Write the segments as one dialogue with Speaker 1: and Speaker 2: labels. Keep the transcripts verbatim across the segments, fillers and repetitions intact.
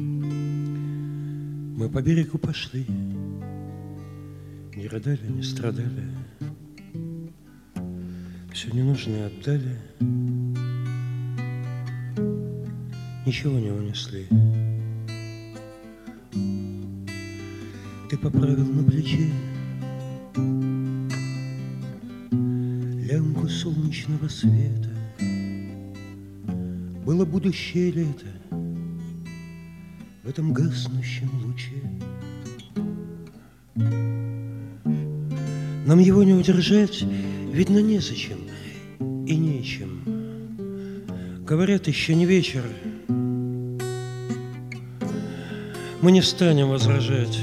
Speaker 1: Мы по берегу пошли, не рыдали, не страдали, все ненужное отдали, ничего не унесли. Ты поправил на плече лямку солнечного света. Было будущее лето в этом гаснущем луче. Нам его не удержать, видно, незачем и нечем. Говорят, еще не вечер, мы не станем возражать.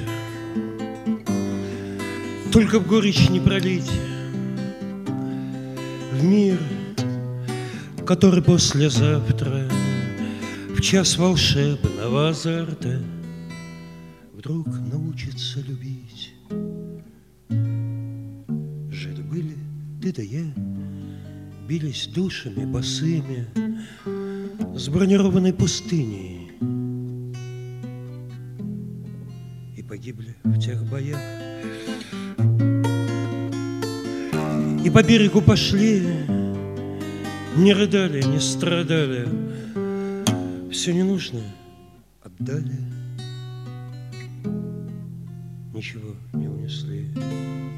Speaker 1: Только в горечь не пролить в мир, который послезавтра в час волшебного азарта вдруг научится любить. Жили-были ты да я, бились душами босыми с бронированной пустыней и погибли в тех боях. И по берегу пошли, не рыдали, не страдали, все ненужное отдали, ничего не унесли.